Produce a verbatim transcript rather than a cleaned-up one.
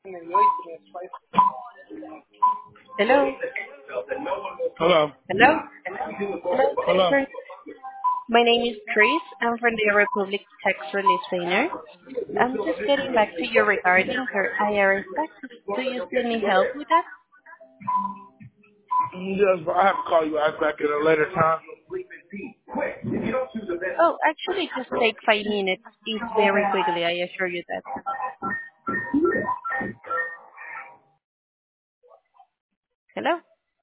Hello? Hello. Hello? Hello, Hello. sir. My name is Trace. I'm from the Republic Tax Relief Center. I'm just getting back to you regarding your I R S taxes. Do you still need help with that? Yes, but I have to call you guys back at a later time. Oh, actually, just take five minutes. It's very quickly, I assure you that. Hello?